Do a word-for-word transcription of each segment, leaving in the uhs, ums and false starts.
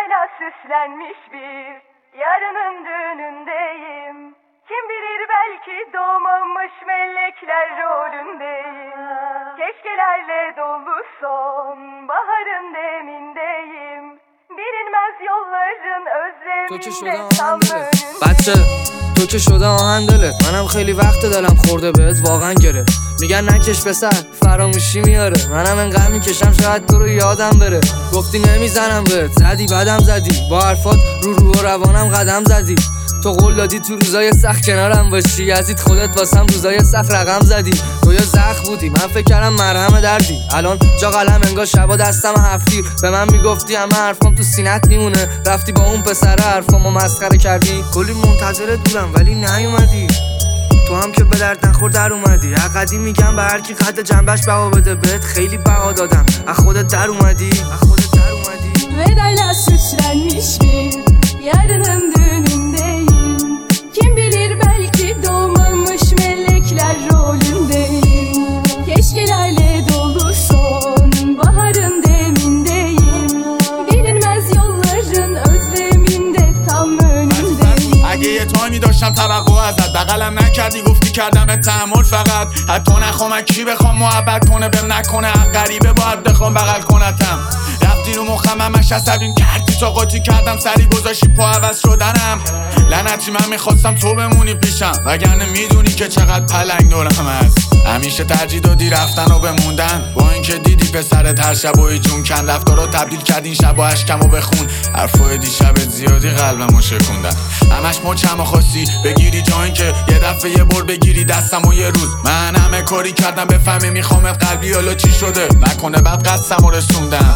Vedayla süslenmiş bir yarının düğünündeyim. Kim bilir belki doğmamış melekler rolündeyim. Keşkelerle dolu sonbaharın demindeyim. Bilinmez yolların özleminde tam önündeyim. بچه تو که شده آهن دلت، منم خیلی وقت دلم خورده بهت واقعا گرفت. میگن نکش پسر فراموشی میاره، منم انقدر میکشم شاید تو رو یادم بره. گفتی نمیزنم بهت، زدی بدم زدی، با حرفات رو رو و روانم قدم زدی. تو قول دادی تو روزای سخت کنارم باشی، یزید خودت واسم روزای سخت رقم زدی. تو یا زخم بودی، من فکر کردم مرهم دردی، الان جا قلم انگار شبا دستم هفتیر. به من میگفتی همه حرفام تو سینت میمونه، رفتی با اون پسر حرفامو مسخره کردی. کلی منتظرت بودم ولی نیومدی، تو هم که به درد نخور در اومدی. حقیقی میگم به هر کی قد جنبش بها بده، بهت خیلی بها دادم، از خودت در اومدی، از خودت در اومدی. Vedayla süslenmiş bir yarının düğünündeyim. Kim bilir belki doğmamış melekler rolündeyim. Keşkelerle dolu sonbaharın demindeyim. Bilinmez yolların özleminde tam önündeyim. اگه یه تایمی داشتم توقع ازت، بغلم نکردی گفتی کردم تحمل فقط. حتی نخوام از کی بخوام محبت کنه بهم نکنه، حق غریبه باید بخوام بغل کنتم. رفتی رو مخم همش عصبیم کردی، تا قاطی کردم سری گذاشتی پا عوض شدنم. لعنتی من میخواستم تو بمونی پیشم، وگرنه میدونی که چقدر پلنگ دورم هست. همیشه ترجیح دادی رفتن و بموندن، با اینکه دیدی پسرت هر شب و جون کن. رفتارا تبدیل کردین شب و اشکم و بخون، حرفای دیشبت زیادی قلبمو شکوندن. همش مچمو خواستی بگیری جا اینکه یه دفعه یه بر بگیری دستم و یه روز. من همه کاری کردم بفهمی میخوامت قلبی، حالا چی شده نکنه بعد قصدمو رسوندم.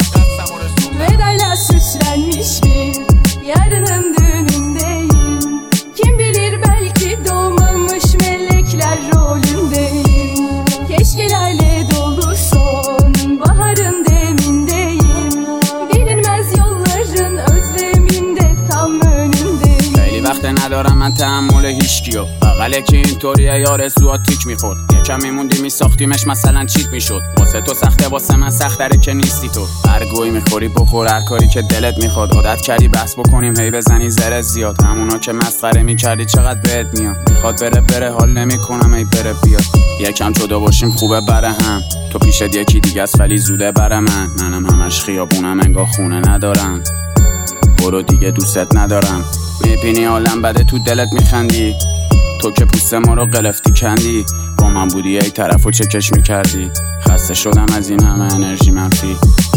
Vedayla süslenmiş bir yarının düğünündeyim. Kim bilir belki doğmamış melekler rolündeyim. Keşkelerle dolu sonbaharın demindeyim. Bilinmez yolların özleminde tam önündeyim. خیلی وقت ندارم من تحمل هیچکیو، بغله که اینطوریه یار زوات تیک میخورد. یکم میموندی میساختیمش مثلا چیت میشد. واسه تو سخته واسه من سخت داره که نیستی تو. هر گوی میخوری بخور، هر کاری که دلت میخواد. عادت کردی بحث بکنیم هی بزنی زره زیاد، همونا که مسخره میکردی چقدر بهت میاد. میخواد بره بره حال نمیکنم ای بره بیاد. یکم جدا باشیم خوبه بره هم، تو پیشت یکی دیگه است ولی زوده بره من. منم همش خیابونم انگار خونه ندارم، برو دیگه دوستت ندارم. میبینی عالم بده تو دلت میخندی، تو که پوست ما رو قلفتی کندی. با من بودی ای طرفو چکش میکردی، خسته شدم از این همه انرژی منفی.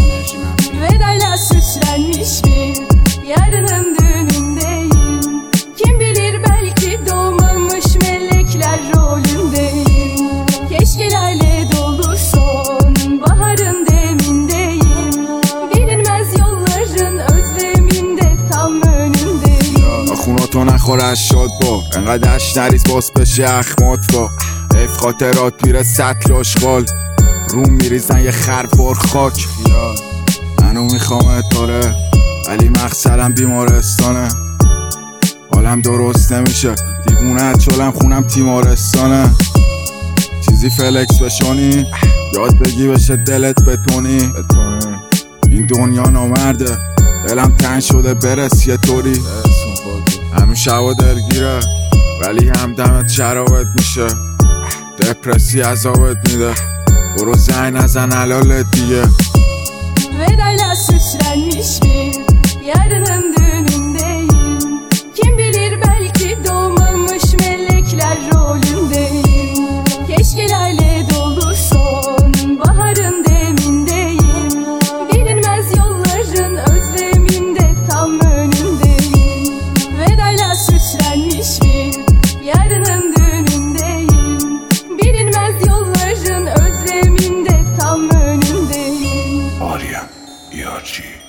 Vedayla süslenmiş bir yarının düğünündeyim. Kim bilir belki doğmamış melekler rolündeyim. Keşkelerle dolu sonbaharın demindeyim. Bilinmez yolların özleminde tam önündeyim. خوناتو نخور از شاد با انقدر اش نریز باز بشه اخمات با ایف خاطرات میره سطل اشغال، روم میریزن یه خروار خاک. منو میخوام اتاره ولی مقصدم بیمارستانه، حالم درست نمیشه دیوونه چولم خونم تیمارستانه. چیزی فلکس بشونی یاد بگی بشه دلت بتونی. این دنیا نامرده دلم تنگ شده برس یه طوری. همین شبا دلگیره ولی همدمت شرابت میشه، دپرسی عذابت میده. برو زنگ نزن حلالت دیگه. Vedayla süslenmiş bir yarının düğünündeyim. Kim bilir belki doğmamış melekler rolündeyim. Keşkelerle dolu sonbaharın demindeyim. Bilinmez yolların özleminde tam önündeyim. Vedayla süslenmiş bir yarının düğünündeyim. Bilinmez yolların özleminde tam önündeyim. Arya, E R G